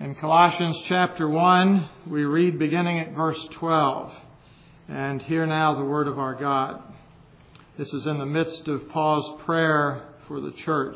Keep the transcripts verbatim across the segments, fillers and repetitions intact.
In Colossians chapter one, we read beginning at verse twelve. And hear now the word of our God. This is in the midst of Paul's prayer for the church.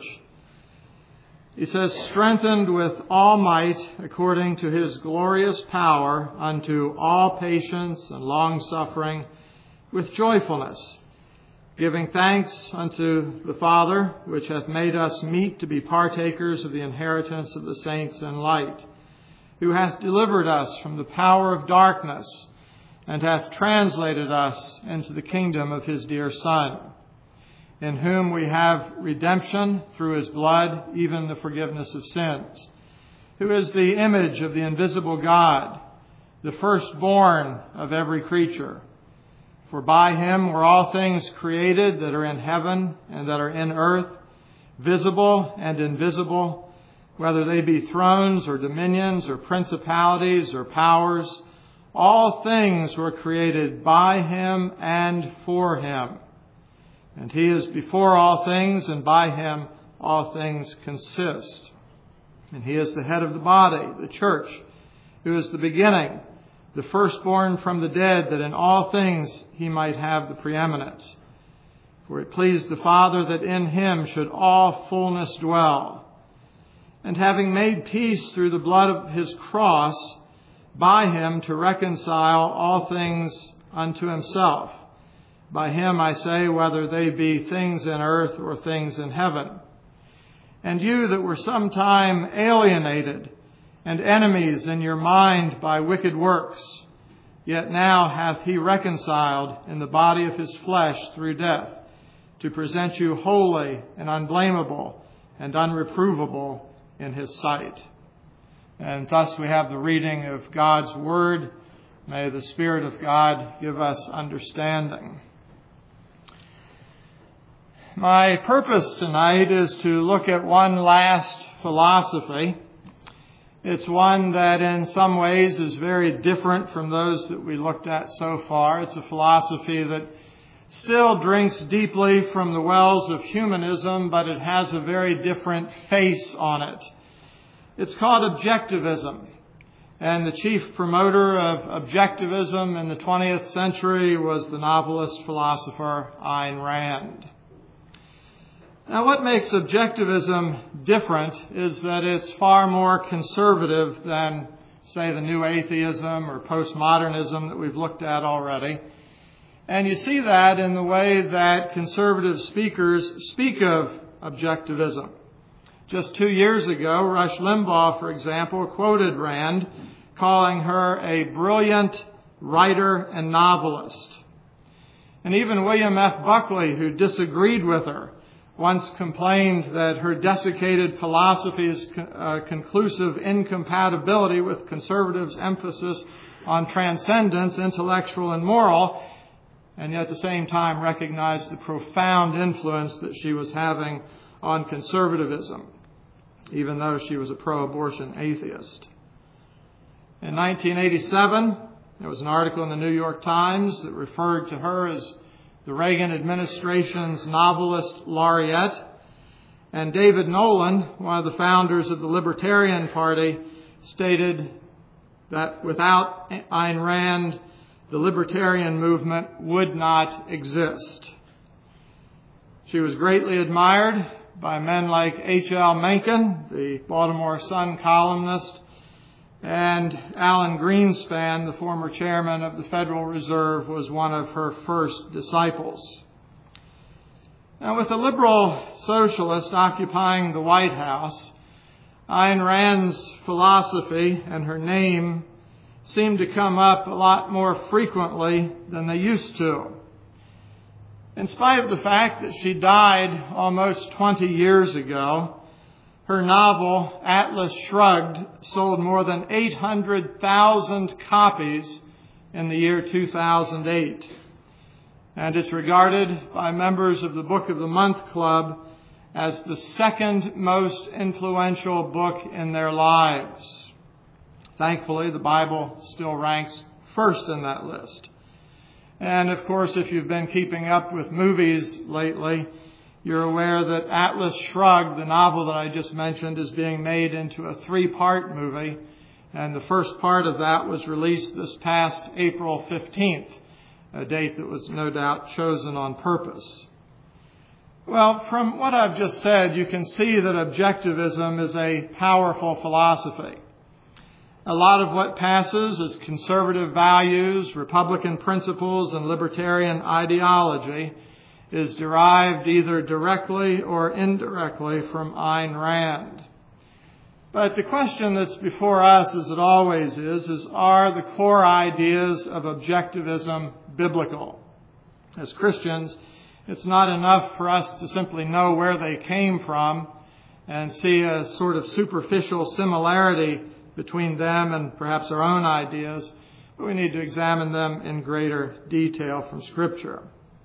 He says, "Strengthened with all might according to his glorious power unto all patience and long-suffering with joyfulness, giving thanks unto the Father, which hath made us meet to be partakers of the inheritance of the saints in light, who hath delivered us from the power of darkness, and hath translated us into the kingdom of his dear Son, in whom we have redemption through his blood, even the forgiveness of sins, who is the image of the invisible God, the firstborn of every creature. For by him were all things created that are in heaven and that are in earth, visible and invisible, whether they be thrones or dominions or principalities or powers. All things were created by him and for him. And he is before all things, and by him all things consist. And he is the head of the body, the church, who is the beginning, the firstborn from the dead, that in all things he might have the preeminence. For it pleased the Father that in him should all fullness dwell. And having made peace through the blood of his cross, by him to reconcile all things unto himself. By him, I say, whether they be things in earth or things in heaven. And you that were sometime alienated and enemies in your mind by wicked works, yet now hath he reconciled in the body of his flesh through death, to present you holy and unblameable and unreprovable in his sight." And thus we have the reading of God's Word. May the Spirit of God give us understanding. My purpose tonight is to look at one last philosophy. It's one that in some ways is very different from those that we looked at so far. It's a philosophy that still drinks deeply from the wells of humanism, but it has a very different face on it. It's called objectivism. And the chief promoter of objectivism in the twentieth century was the novelist philosopher Ayn Rand. Now, what makes objectivism different is that it's far more conservative than, say, the new atheism or postmodernism that we've looked at already. And you see that in the way that conservative speakers speak of objectivism. Just two years ago, Rush Limbaugh, for example, quoted Rand, calling her a brilliant writer and novelist. And even William F. Buckley, who disagreed with her, once complained that her desiccated philosophy's uh, conclusive incompatibility with conservatives' emphasis on transcendence, intellectual and moral, and yet at the same time recognized the profound influence that she was having on conservatism, even though she was a pro-abortion atheist. In nineteen eighty-seven, there was an article in the New York Times that referred to her as the Reagan administration's novelist laureate. And David Nolan, one of the founders of the Libertarian Party, stated that without Ayn Rand, the libertarian movement would not exist. She was greatly admired by men like H L Mencken, the Baltimore Sun columnist, and Alan Greenspan, the former chairman of the Federal Reserve, was one of her first disciples. Now, with a liberal socialist occupying the White House, Ayn Rand's philosophy and her name seemed to come up a lot more frequently than they used to. In spite of the fact that she died almost twenty years ago, her novel, Atlas Shrugged, sold more than eight hundred thousand copies in the year two thousand eight. And it's regarded by members of the Book of the Month Club as the second most influential book in their lives. Thankfully, the Bible still ranks first in that list. And of course, if you've been keeping up with movies lately, You're aware that Atlas Shrugged, the novel that I just mentioned, is being made into a three-part movie. And the first part of that was released this past April fifteenth, a date that was no doubt chosen on purpose. Well, from what I've just said, you can see that objectivism is a powerful philosophy. A lot of what passes as conservative values, Republican principles, and libertarian ideology is derived either directly or indirectly from Ayn Rand. But the question that's before us, as it always is, is are the core ideas of objectivism biblical? As Christians, it's not enough for us to simply know where they came from and see a sort of superficial similarity between them and perhaps our own ideas, but we need to examine them in greater detail from Scripture.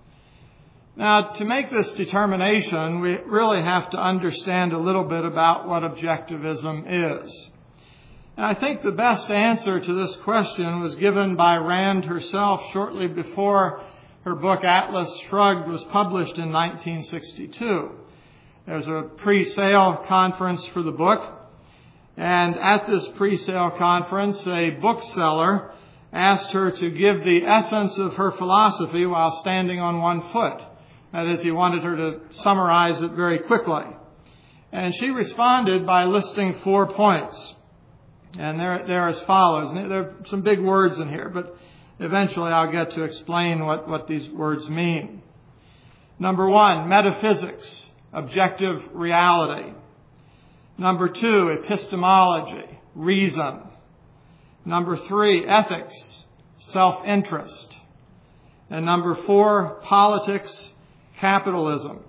Now, to make this determination, we really have to understand a little bit about what objectivism is. And I think the best answer to this question was given by Rand herself shortly before her book Atlas Shrugged was published in nineteen sixty-two. There was a pre-sale conference for the book, and at this pre-sale conference, a bookseller asked her to give the essence of her philosophy while standing on one foot. That is, he wanted her to summarize it very quickly. And she responded by listing four points. And they're, they're as follows. And there are some big words in here, but eventually I'll get to explain what, what these words mean. Number one, metaphysics, objective reality. Number two, epistemology, reason. Number three, ethics, self-interest. And number four, politics, capitalism.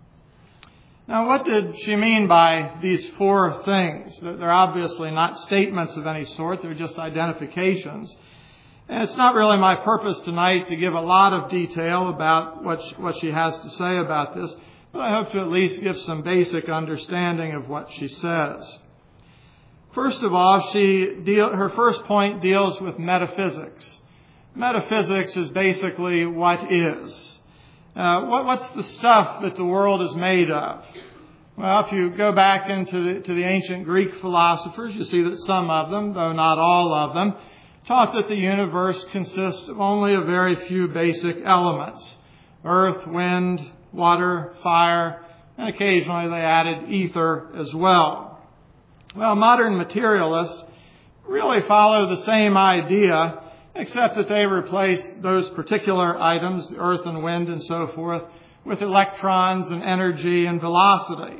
Now, what did she mean by these four things? They're obviously not statements of any sort. They're just identifications. And it's not really my purpose tonight to give a lot of detail about what she, what she has to say about this, but I hope to at least give some basic understanding of what she says. First of all, she deal, her first point deals with metaphysics. Metaphysics is basically what is. Uh, what, what's the stuff that the world is made of? Well, if you go back into the, to the ancient Greek philosophers, you see that some of them, though not all of them, taught that the universe consists of only a very few basic elements: earth, wind, water, fire, and occasionally they added ether as well. Well, modern materialists really follow the same idea, except that they replace those particular items, the earth and wind and so forth, with electrons and energy and velocity.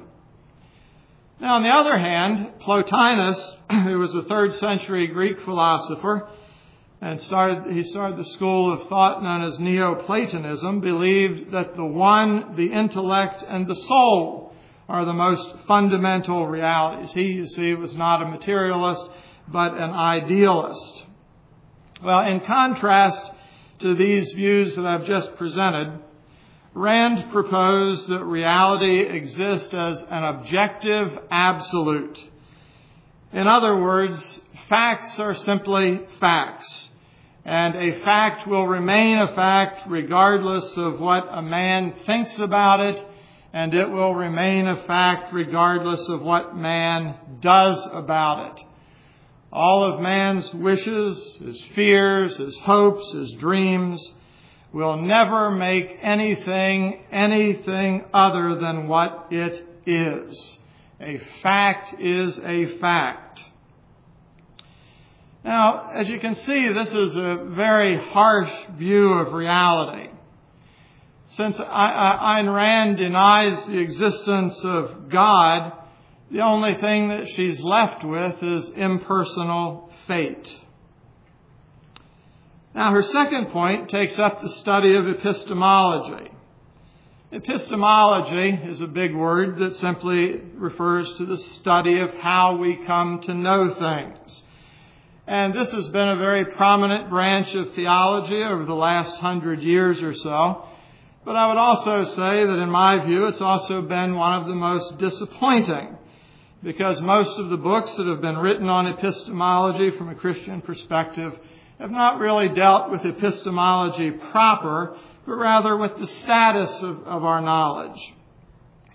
Now, on the other hand, Plotinus, who was a third century Greek philosopher, and started, he started the school of thought known as Neoplatonism, believed that the one, the intellect, and the soul are the most fundamental realities. He, you see, was not a materialist, but an idealist. Well, in contrast to these views that I've just presented, Rand proposed that reality exists as an objective absolute. In other words, facts are simply facts, and a fact will remain a fact regardless of what a man thinks about it, and it will remain a fact regardless of what man does about it. All of man's wishes, his fears, his hopes, his dreams will never make anything anything other than what it is. A fact is a fact. Now, as you can see, this is a very harsh view of reality. Since Ayn Rand denies the existence of God, the only thing that she's left with is impersonal fate. Now, her second point takes up the study of epistemology. Epistemology is a big word that simply refers to the study of how we come to know things. And this has been a very prominent branch of theology over the last hundred years or so. But I would also say that in my view, it's also been one of the most disappointing, because most of the books that have been written on epistemology from a Christian perspective have not really dealt with epistemology proper, but rather with the status of, of our knowledge.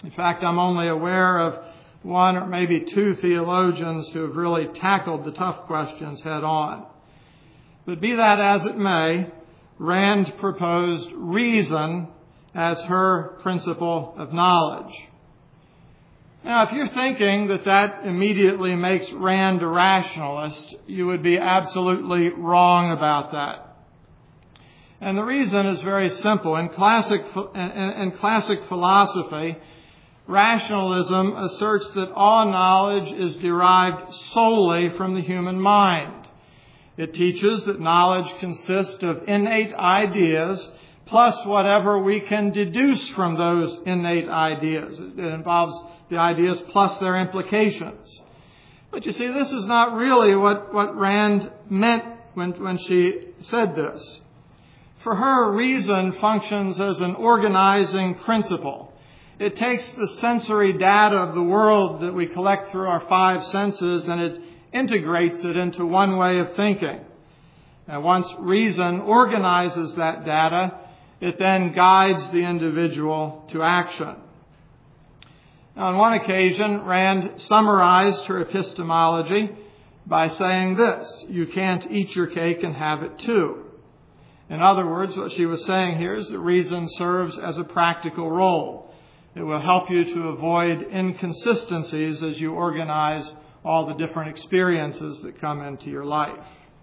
In fact, I'm only aware of one or maybe two theologians who have really tackled the tough questions head on. But be that as it may, Rand proposed reason as her principle of knowledge. Now, if you're thinking that that immediately makes Rand a rationalist, you would be absolutely wrong about that. And the reason is very simple. In classic, in, in classic philosophy, rationalism asserts that all knowledge is derived solely from the human mind. It teaches that knowledge consists of innate ideas plus whatever we can deduce from those innate ideas. It involves the ideas plus their implications. But you see, this is not really what, what Rand meant when, when she said this. For her, reason functions as an organizing principle. It takes the sensory data of the world that we collect through our five senses and it integrates it into one way of thinking. And once reason organizes that data, it then guides the individual to action. Now, on one occasion, Rand summarized her epistemology by saying this: you can't eat your cake and have it too. In other words, what she was saying here is that reason serves as a practical role. It will help you to avoid inconsistencies as you organize all the different experiences that come into your life.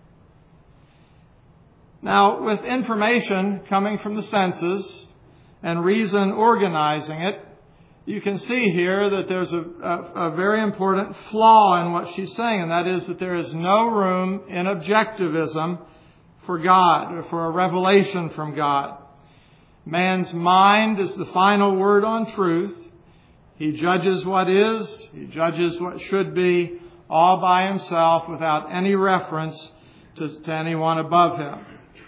Now, with information coming from the senses and reason organizing it, you can see here that there's a, a, a very important flaw in what she's saying, and that is that there is no room in objectivism for God or for a revelation from God. Man's mind is the final word on truth. He judges what is, he judges what should be, all by himself without any reference to, to anyone above him.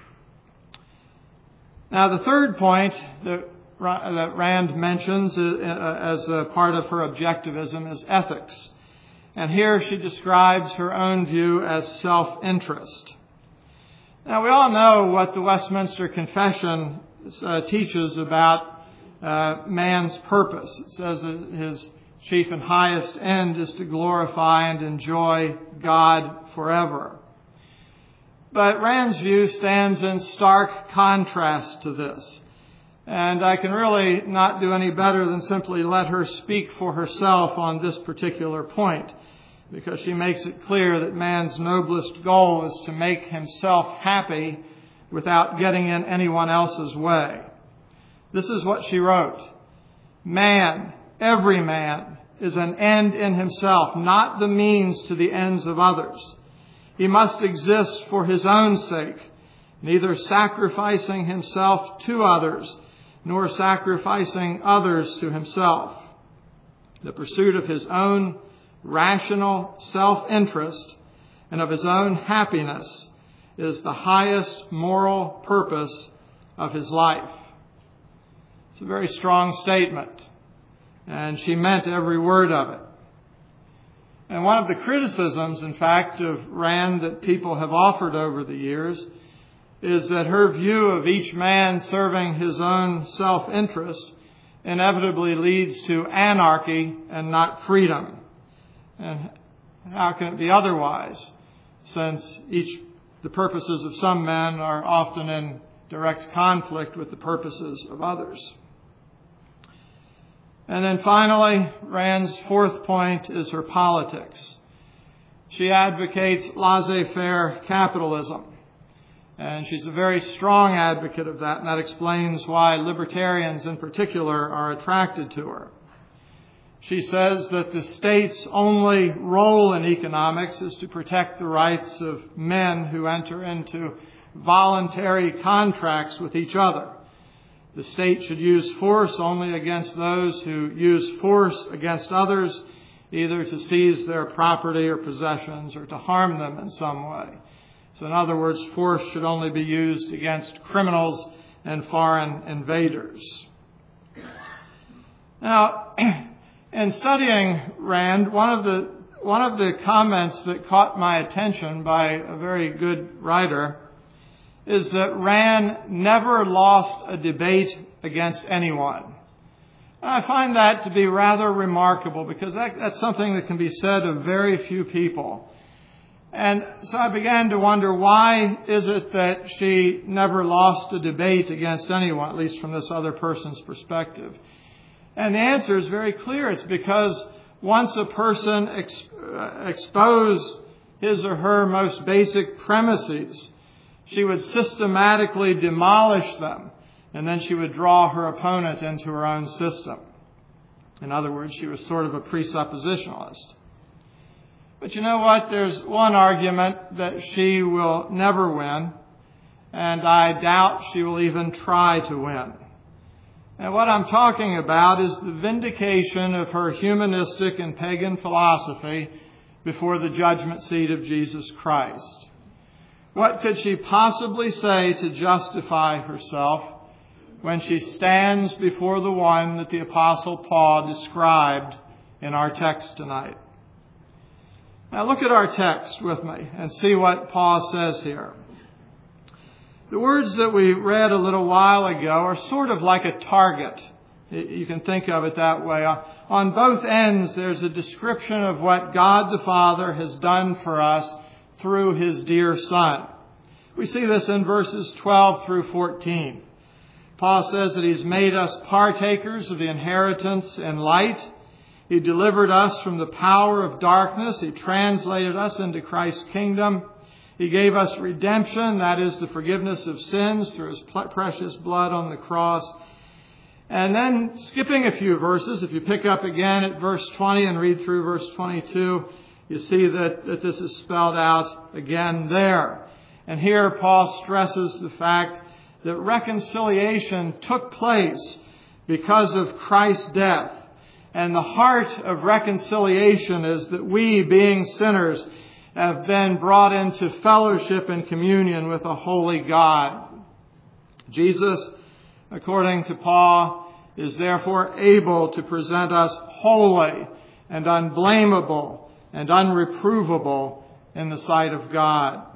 Now, the third point that, that Rand mentions as a part of her objectivism is ethics. And here she describes her own view as self-interest. Now, we all know what the Westminster Confession uh, teaches about uh, man's purpose. It says that his chief and highest end is to glorify and enjoy God forever. But Rand's view stands in stark contrast to this. And I can really not do any better than simply let her speak for herself on this particular point, because she makes it clear that man's noblest goal is to make himself happy without getting in anyone else's way. This is what she wrote: man, every man, is an end in himself, not the means to the ends of others. He must exist for his own sake, neither sacrificing himself to others, nor sacrificing others to himself. The pursuit of his own rational self-interest and of his own happiness is the highest moral purpose of his life. It's a very strong statement, and she meant every word of it. And one of the criticisms, in fact, of Rand that people have offered over the years is that her view of each man serving his own self-interest inevitably leads to anarchy and not freedom. And how can it be otherwise, since each the purposes of some men are often in direct conflict with the purposes of others? And then finally, Rand's fourth point is her politics. She advocates laissez-faire capitalism. And she's a very strong advocate of that, and that explains why libertarians in particular are attracted to her. She says that the state's only role in economics is to protect the rights of men who enter into voluntary contracts with each other. The state should use force only against those who use force against others, either to seize their property or possessions or to harm them in some way. So in other words, force should only be used against criminals and foreign invaders. Now, in studying Rand, one of the one of the comments that caught my attention by a very good writer is that Rand never lost a debate against anyone. I find that to be rather remarkable because that, that's something that can be said of very few people. And so I began to wonder, why is it that she never lost a debate against anyone, at least from this other person's perspective? And the answer is very clear. It's because once a person ex- exposed his or her most basic premises, she would systematically demolish them, and then she would draw her opponent into her own system. In other words, she was sort of a presuppositionalist. But you know what? There's one argument that she will never win, and I doubt she will even try to win. And what I'm talking about is the vindication of her humanistic and pagan philosophy before the judgment seat of Jesus Christ. What could she possibly say to justify herself when she stands before the one that the Apostle Paul described in our text tonight? Now look at our text with me and see what Paul says here. The words that we read a little while ago are sort of like a target. You can think of it that way. On both ends, there's a description of what God the Father has done for us through His dear Son. We see this in verses twelve through fourteen. Paul says that He's made us partakers of the inheritance in light. He delivered us from the power of darkness. He translated us into Christ's kingdom. He gave us redemption, that is the forgiveness of sins through His precious blood on the cross. And then skipping a few verses, if you pick up again at verse twenty and read through verse twenty-two, you see that, that this is spelled out again there. And here Paul stresses the fact that reconciliation took place because of Christ's death. And the heart of reconciliation is that we, being sinners, have been brought into fellowship and communion with a holy God. Jesus, according to Paul, is therefore able to present us holy and unblameable and unreprovable in the sight of God.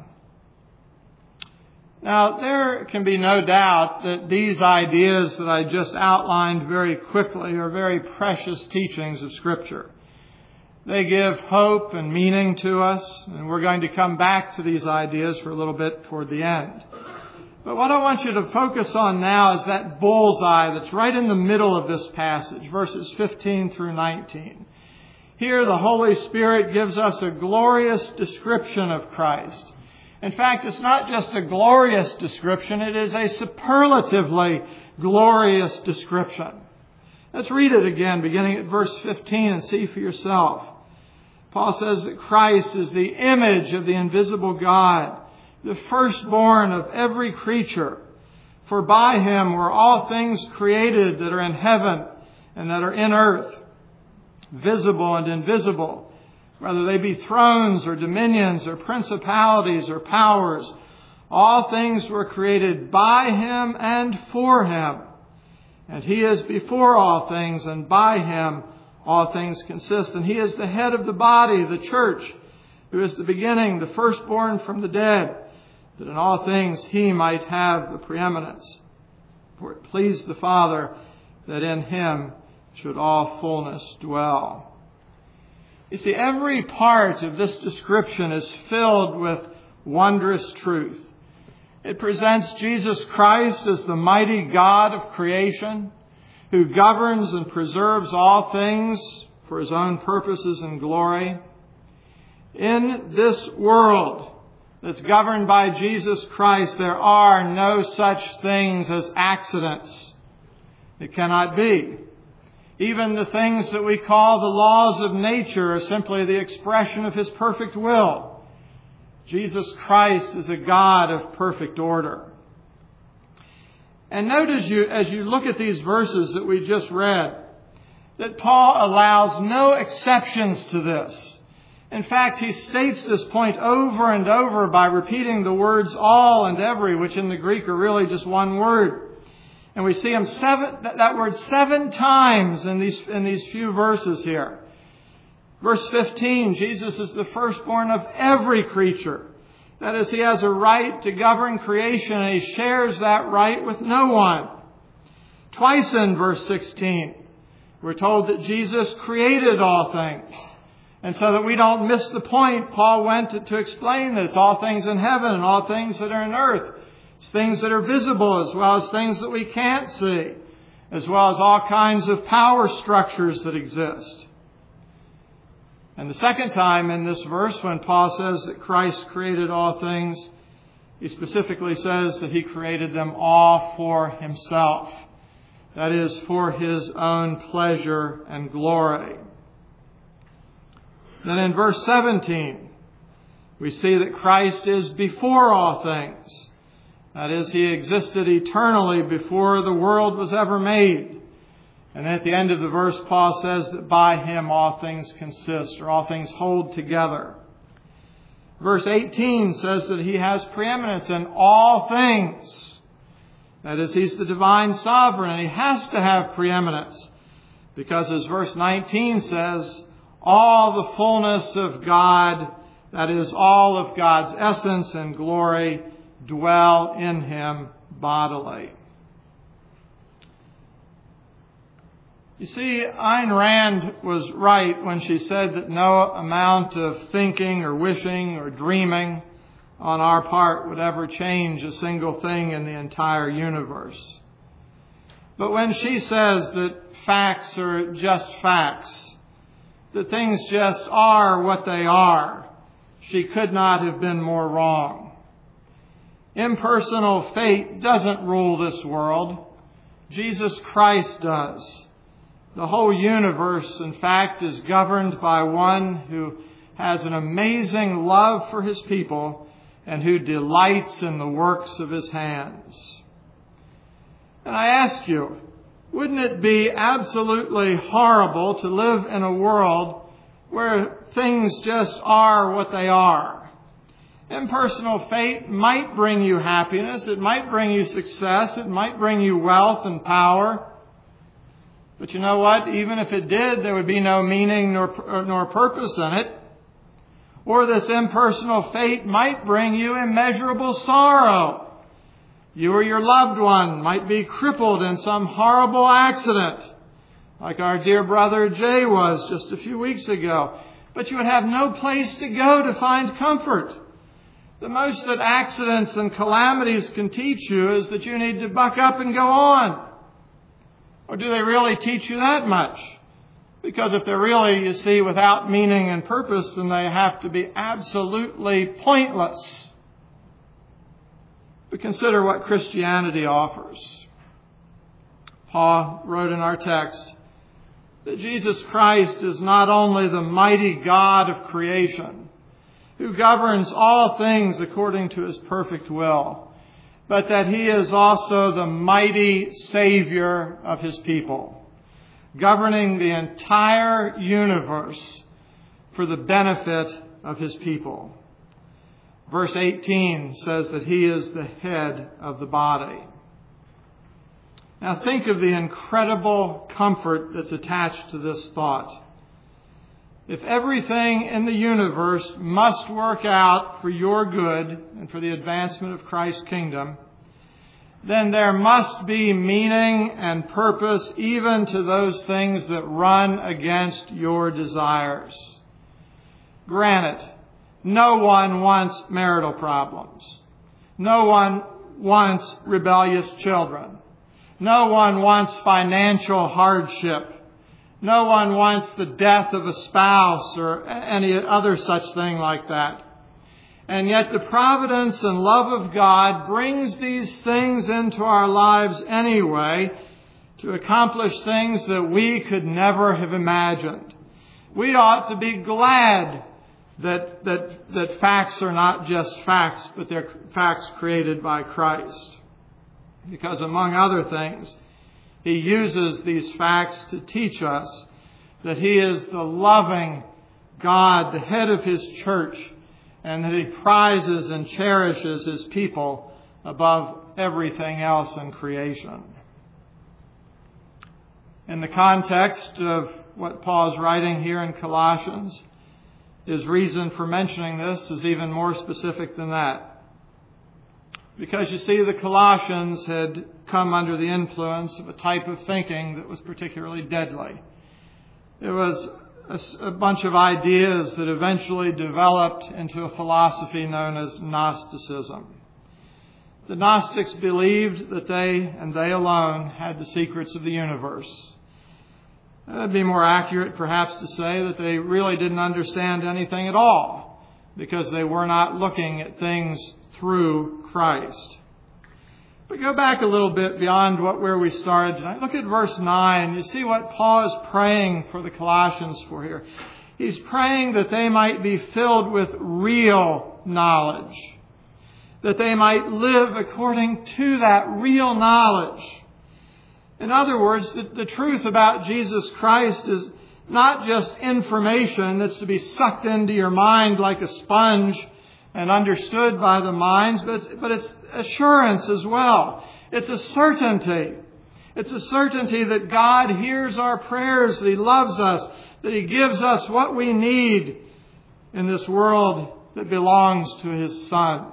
Now, there can be no doubt that these ideas that I just outlined very quickly are very precious teachings of Scripture. They give hope and meaning to us, and we're going to come back to these ideas for a little bit toward the end. But what I want you to focus on now is that bullseye that's right in the middle of this passage, verses fifteen through nineteen. Here, the Holy Spirit gives us a glorious description of Christ. In fact, it's not just a glorious description, it is a superlatively glorious description. Let's read it again, beginning at verse fifteen, and see for yourself. Paul says that Christ is the image of the invisible God, the firstborn of every creature. For by Him were all things created that are in heaven and that are in earth, visible and invisible, whether they be thrones or dominions or principalities or powers. All things were created by Him and for Him. And He is before all things, and by Him all things consist. And He is the head of the body, the church, who is the beginning, the firstborn from the dead, that in all things He might have the preeminence. For it pleased the Father that in Him should all fullness dwell. You see, every part of this description is filled with wondrous truth. It presents Jesus Christ as the mighty God of creation, who governs and preserves all things for His own purposes and glory. In this world that's governed by Jesus Christ, there are no such things as accidents. It cannot be. Even the things that we call the laws of nature are simply the expression of His perfect will. Jesus Christ is a God of perfect order. And note as you, as you look at these verses that we just read, that Paul allows no exceptions to this. In fact, he states this point over and over by repeating the words all and every, which in the Greek are really just one word. And we see him seven, that word seven times in these, in these few verses here. Verse fifteen, Jesus is the firstborn of every creature. That is, He has a right to govern creation, and He shares that right with no one. Twice in verse sixteen, We're told that Jesus created all things. And so that we don't miss the point, Paul went to, to explain that it's all things in heaven and all things that are in earth. It's things that are visible as well as things that we can't see, as well as all kinds of power structures that exist. And the second time in this verse, when Paul says that Christ created all things, he specifically says that he created them all for himself. That is, for his own pleasure and glory. Then in verse seventeen, we see that Christ is before all things. That is, he existed eternally before the world was ever made. And at the end of the verse, Paul says that by him all things consist, or all things hold together. Verse eighteen says that he has preeminence in all things. That is, he's the divine sovereign, and he has to have preeminence. Because as verse nineteen says, all the fullness of God, that is, all of God's essence and glory, dwell in him bodily. You see, Ayn Rand was right when she said that no amount of thinking or wishing or dreaming on our part would ever change a single thing in the entire universe. But when she says that facts are just facts, that things just are what they are, she could not have been more wrong. Impersonal fate doesn't rule this world. Jesus Christ does. The whole universe, in fact, is governed by one who has an amazing love for his people and who delights in the works of his hands. And I ask you, wouldn't it be absolutely horrible to live in a world where things just are what they are? Impersonal fate might bring you happiness, it might bring you success, it might bring you wealth and power. But you know what? Even if it did, there would be no meaning nor, nor purpose in it. Or this impersonal fate might bring you immeasurable sorrow. You or your loved one might be crippled in some horrible accident, like our dear brother Jay was just a few weeks ago. But you would have no place to go to find comfort. The most that accidents and calamities can teach you is that you need to buck up and go on. Or do they really teach you that much? Because if they're really, you see, without meaning and purpose, then they have to be absolutely pointless. But consider what Christianity offers. Paul wrote in our text that Jesus Christ is not only the mighty God of creation, who governs all things according to his perfect will, but that he is also the mighty Savior of his people, governing the entire universe for the benefit of his people. Verse eighteen says that he is the head of the body. Now think of the incredible comfort that's attached to this thought. If everything in the universe must work out for your good and for the advancement of Christ's kingdom, then there must be meaning and purpose even to those things that run against your desires. Granted, no one wants marital problems. No one wants rebellious children. No one wants financial hardship. No one wants the death of a spouse or any other such thing like that. And yet the providence and love of God brings these things into our lives anyway to accomplish things that we could never have imagined. We ought to be glad that, that, that facts are not just facts, but they're facts created by Christ. Because among other things, he uses these facts to teach us that he is the loving God, the head of his church, and that he prizes and cherishes his people above everything else in creation. In the context of what Paul is writing here in Colossians, his reason for mentioning this is even more specific than that. Because you see, the Colossians had come under the influence of a type of thinking that was particularly deadly. It was a, a bunch of ideas that eventually developed into a philosophy known as Gnosticism. The Gnostics believed that they and they alone had the secrets of the universe. It would be more accurate, perhaps, to say that they really didn't understand anything at all because they were not looking at things through Christ. But go back a little bit beyond what where we started tonight. Look at verse nine. You see what Paul is praying for the Colossians for here. He's praying that they might be filled with real knowledge, that they might live according to that real knowledge. In other words, the, the truth about Jesus Christ is not just information that's to be sucked into your mind like a sponge and understood by the minds, but it's, but it's assurance as well. It's a certainty. It's a certainty that God hears our prayers, that He loves us, that He gives us what we need in this world that belongs to His Son.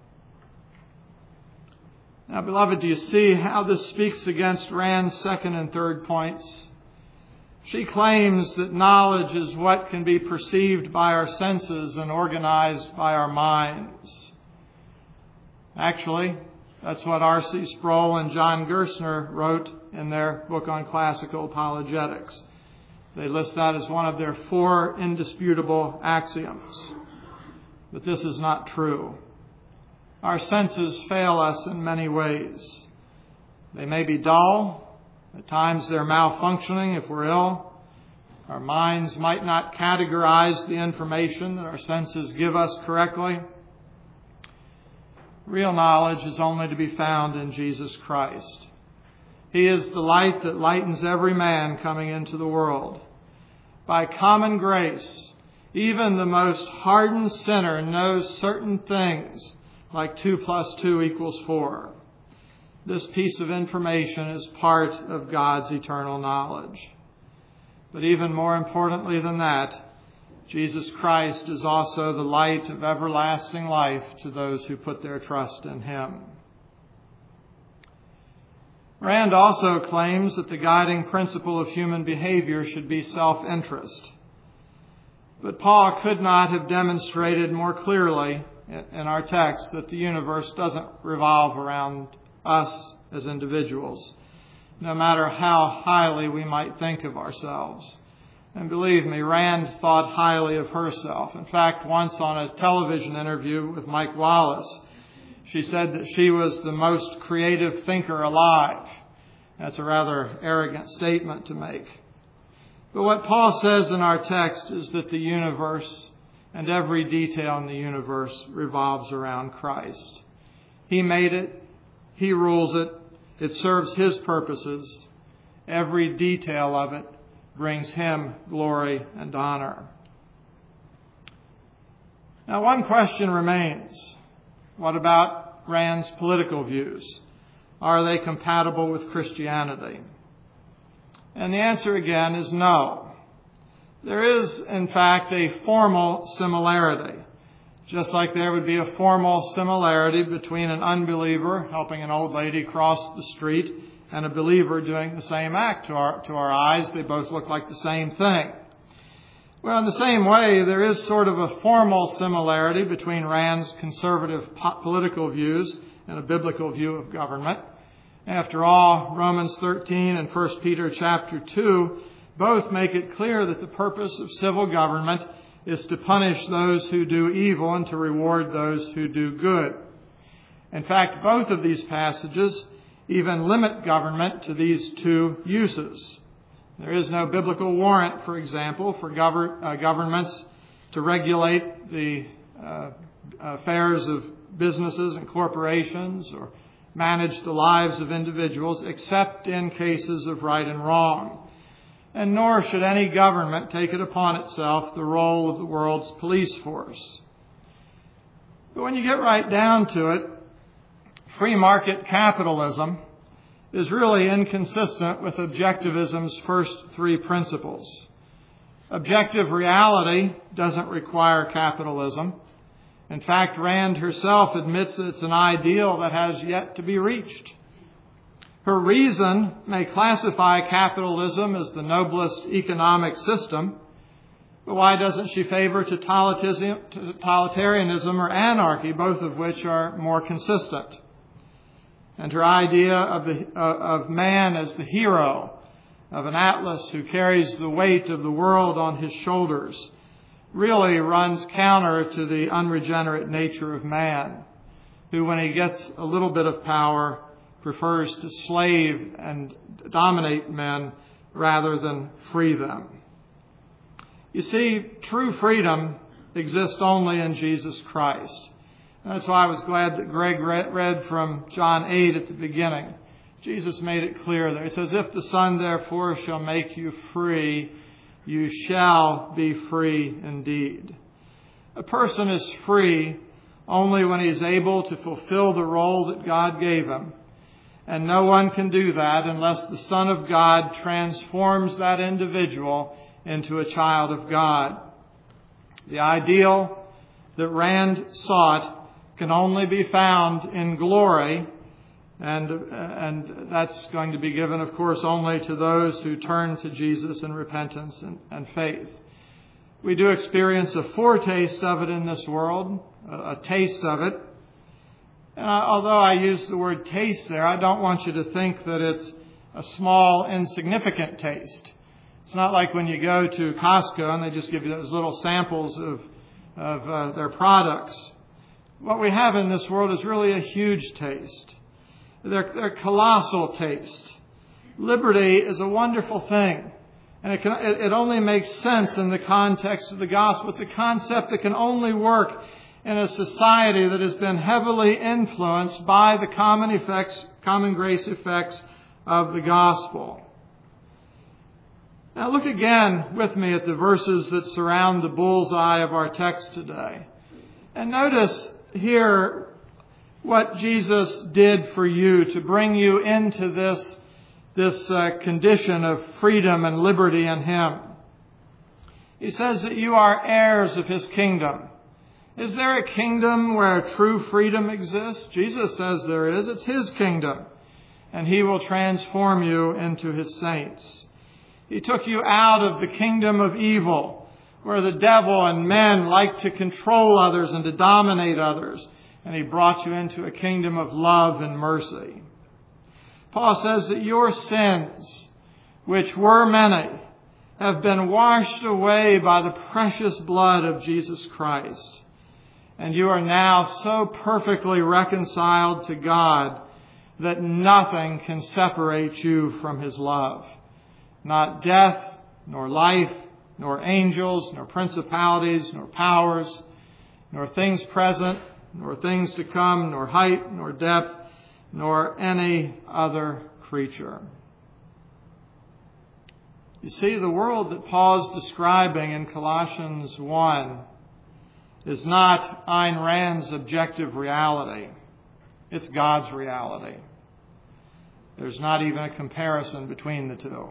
Now, beloved, do you see how this speaks against Rand's second and third points? She claims that knowledge is what can be perceived by our senses and organized by our minds. Actually, that's what R C Sproul and John Gerstner wrote in their book on classical apologetics. They list that as one of their four indisputable axioms. But this is not true. Our senses fail us in many ways. They may be dull. At times they're malfunctioning if we're ill. Our minds might not categorize the information that our senses give us correctly. Real knowledge is only to be found in Jesus Christ. He is the light that lightens every man coming into the world. By common grace, even the most hardened sinner knows certain things, like two plus two equals four. This piece of information is part of God's eternal knowledge. But even more importantly than that, Jesus Christ is also the light of everlasting life to those who put their trust in Him. Rand also claims that the guiding principle of human behavior should be self-interest. But Paul could not have demonstrated more clearly in our text that the universe doesn't revolve around us as individuals, no matter how highly we might think of ourselves. And believe me, Rand thought highly of herself. In fact, once on a television interview with Mike Wallace, she said that she was the most creative thinker alive. That's a rather arrogant statement to make. But what Paul says in our text is that the universe and every detail in the universe revolves around Christ. He made it. He rules it. It serves His purposes. Every detail of it brings Him glory and honor. Now, one question remains. What about Rand's political views? Are they compatible with Christianity? And the answer again is no. There is, in fact, a formal similarity. Just like there would be a formal similarity between an unbeliever helping an old lady cross the street and a believer doing the same act. To our, to our eyes, they both look like the same thing. Well, in the same way, there is sort of a formal similarity between Rand's conservative po- political views and a biblical view of government. After all, Romans thirteen and First Peter chapter two both make it clear that the purpose of civil government is to punish those who do evil and to reward those who do good. In fact, both of these passages even limit government to these two uses. There is no biblical warrant, for example, for gover- uh, governments to regulate the uh, affairs of businesses and corporations or manage the lives of individuals except in cases of right and wrong. And nor should any government take it upon itself the role of the world's police force. But when you get right down to it, free market capitalism is really inconsistent with objectivism's first three principles. Objective reality doesn't require capitalism, In fact, Rand herself admits that it's an ideal that has yet to be reached. Her reason may classify capitalism as the noblest economic system, but why doesn't she favor totalitarianism or anarchy, both of which are more consistent? And her idea of, the, of man as the hero of an Atlas who carries the weight of the world on his shoulders really runs counter to the unregenerate nature of man, who, when he gets a little bit of power, prefers to slave and dominate men rather than free them. You see, true freedom exists only in Jesus Christ. And that's why I was glad that Greg read from John eight at the beginning. Jesus made it clear there. He says, "If the Son therefore shall make you free, you shall be free indeed." A person is free only when he's able to fulfill the role that God gave him. And no one can do that unless the Son of God transforms that individual into a child of God. The ideal that Rand sought can only be found in glory, and and that's going to be given, of course, only to those who turn to Jesus in repentance and, and faith. We do experience a foretaste of it in this world, a, a taste of it. And I, although I use the word taste there, I don't want you to think that it's a small, insignificant taste. It's not like when you go to Costco and they just give you those little samples of, of uh, their products. What we have in this world is really a huge taste. They're, they're colossal taste. Liberty is a wonderful thing. And it, can, it, it only makes sense in the context of the gospel. It's a concept that can only work in a society that has been heavily influenced by the common effects, common grace effects of the gospel. Now look again with me at the verses that surround the bullseye of our text today. And notice here what Jesus did for you to bring you into this, this uh, condition of freedom and liberty in Him. He says that you are heirs of His kingdom. Is there a kingdom where true freedom exists? Jesus says there is. It's His kingdom. And He will transform you into His saints. He took you out of the kingdom of evil, where the devil and men like to control others and to dominate others. And He brought you into a kingdom of love and mercy. Paul says that your sins, which were many, have been washed away by the precious blood of Jesus Christ. And you are now so perfectly reconciled to God that nothing can separate you from His love. Not death, nor life, nor angels, nor principalities, nor powers, nor things present, nor things to come, nor height, nor depth, nor any other creature. You see, the world that Paul's describing in Colossians one is not Ayn Rand's objective reality. It's God's reality. There's not even a comparison between the two.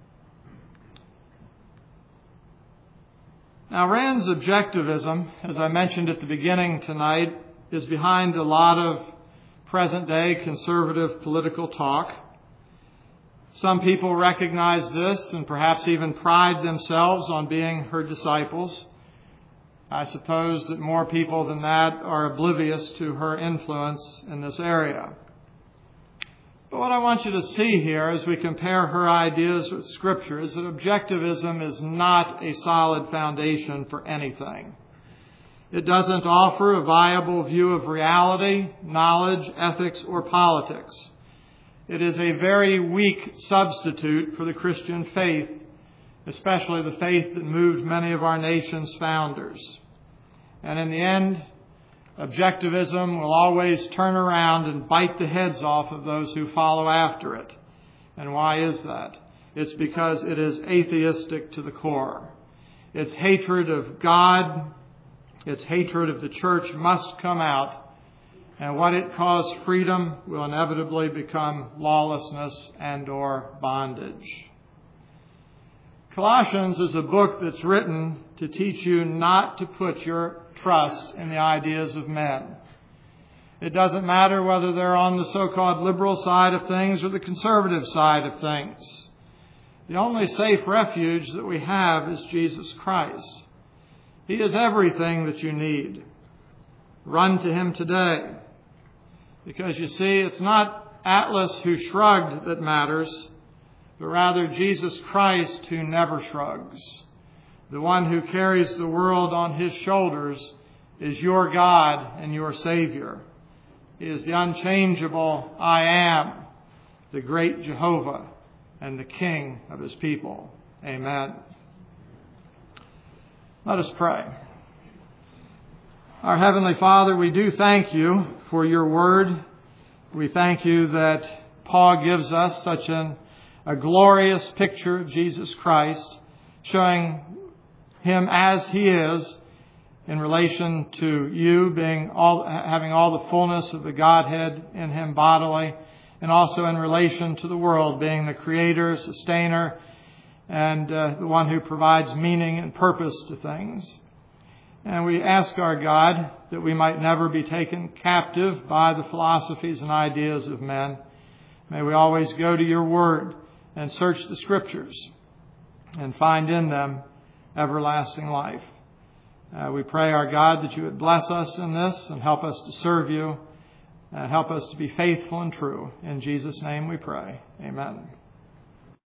Now, Rand's objectivism, as I mentioned at the beginning tonight, is behind a lot of present-day conservative political talk. Some people recognize this and perhaps even pride themselves on being her disciples. I suppose that more people than that are oblivious to her influence in this area. But what I want you to see here as we compare her ideas with Scripture is that objectivism is not a solid foundation for anything. It doesn't offer a viable view of reality, knowledge, ethics, or politics. It is a very weak substitute for the Christian faith, especially the faith that moved many of our nation's founders. And in the end, objectivism will always turn around and bite the heads off of those who follow after it. And why is that? It's because it is atheistic to the core. Its hatred of God, its hatred of the church must come out. And what it calls freedom will inevitably become lawlessness and or bondage. Colossians is a book that's written to teach you not to put your trust in the ideas of men. It doesn't matter whether they're on the so-called liberal side of things or the conservative side of things. The only safe refuge that we have is Jesus Christ. He is everything that you need. Run to Him today. Because you see, it's not Atlas who shrugged that matters, but rather Jesus Christ who never shrugs. The one who carries the world on His shoulders is your God and your Savior. He is the unchangeable I Am, the great Jehovah, and the King of His people. Amen. Let us pray. Our Heavenly Father, we do thank You for Your Word. We thank You that Paul gives us such an, a glorious picture of Jesus Christ, showing Him as He is in relation to You, being all, having all the fullness of the Godhead in Him bodily, and also in relation to the world, being the Creator, Sustainer, and uh, the one who provides meaning and purpose to things. And we ask our God that we might never be taken captive by the philosophies and ideas of men. May we always go to Your Word and search the Scriptures and find in them everlasting life. Uh, we pray, our God, that You would bless us in this and help us to serve You. Uh, help us to be faithful and true. In Jesus' name we pray. Amen.